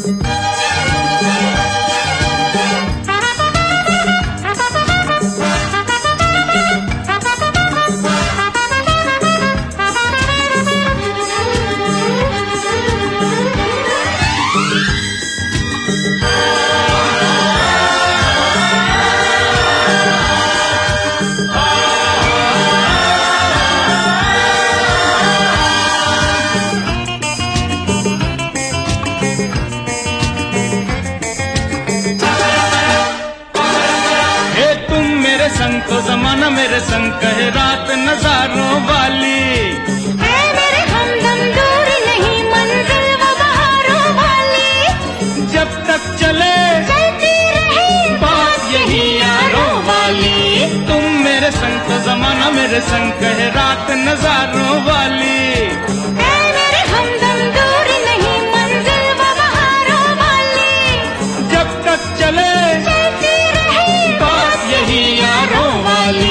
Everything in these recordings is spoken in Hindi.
संग तो जमाना मेरे संग कहे रात नजारों वाली है मेरे हमदम दूर नहीं मंजिल वो बहारों वाली। जब तक चले चलती रहे बात यही यारों वाली। तुम मेरे संग तो जमाना मेरे संग कहे रात नजारों वाली। है मेरे हमदम दूर नहीं मंजिल वो बहारों वाली। जब तक चले चलती रहे बात यही यारों वाली।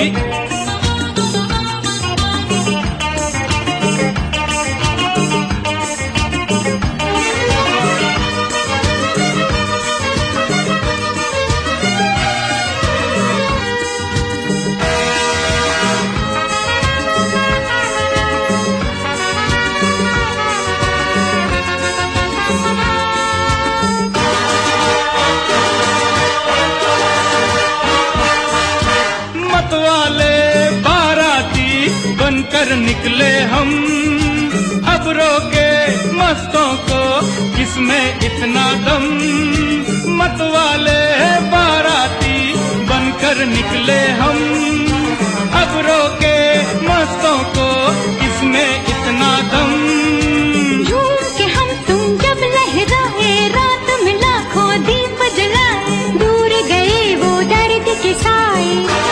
वाले बाराती बनकर निकले हम, अब रोके मस्तों को किसमें इतना दम। मत वाले बाराती बनकर निकले हम, अब रोके मस्तों को किसमें इतना दम। झूम के हम तुम जब लहराए रात में लाखों दीप जलाए, दूर गए वो दर्द के साए।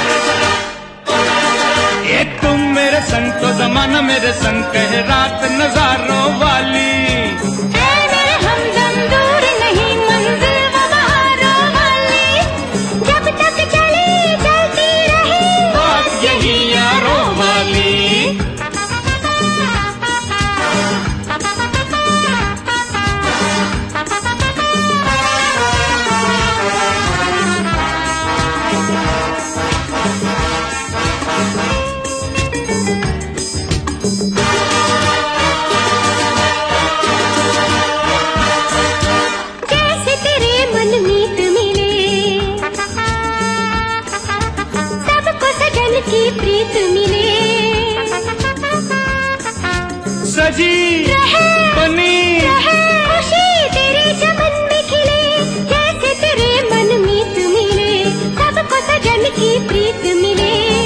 तुम मेरे संग तो जमाना मेरे संग कहे रात नजारों वाली। है मेरे हमदम दूर नहीं मंजिल वो बहारों वाली। जब तक चले चलती रहे बात यही यारों वाली। की प्रीत मिले सजी बनी खुशी तेरे चमन में खिले। जैसे तेरे मन मीत मिले सबको सजन की प्रीत मिले।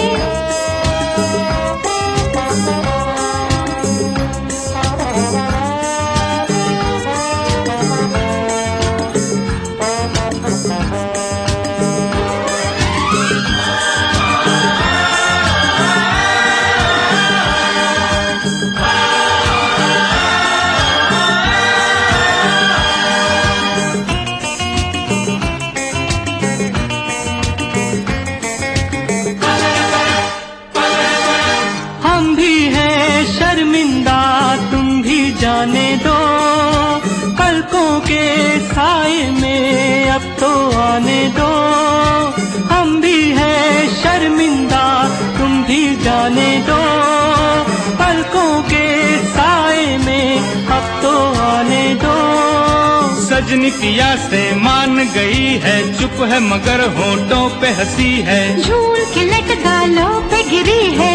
जाने दो पलकों के साए में अब तो आने दो। हम भी हैं शर्मिंदा तुम भी जाने दो, पलकों के साए में अब तो आने दो। सजनी पिया से मान गई है, चुप है मगर होंठों पे हंसी है। झूल के लट गालों पे गिरी है।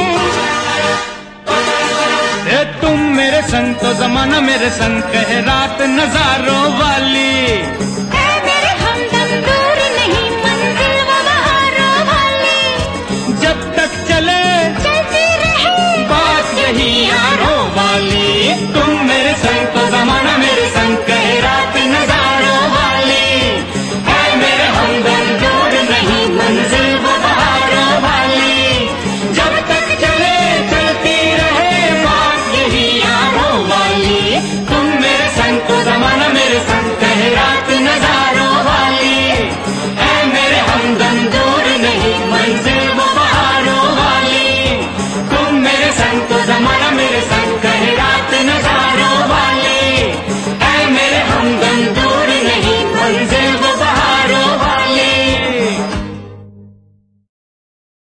तुम मेरे संग तो जमाना मेरे संग कहे रात नजारों वाली। है मेरे हमदम दूर नहीं मंजिल वो बहारों वाली। जब तक चले चलती रहे बात यही यारों वाली। तुम मेरे संग तो जमाना मेरे संग कहे रात नजारों वाली। है मेरे हमदम दूर नहीं मंजिल वो बहारों वाली। जब तक चले चलती रहे बात यही यारों वाली। तुम मेरे संग तो जमाना मेरे संग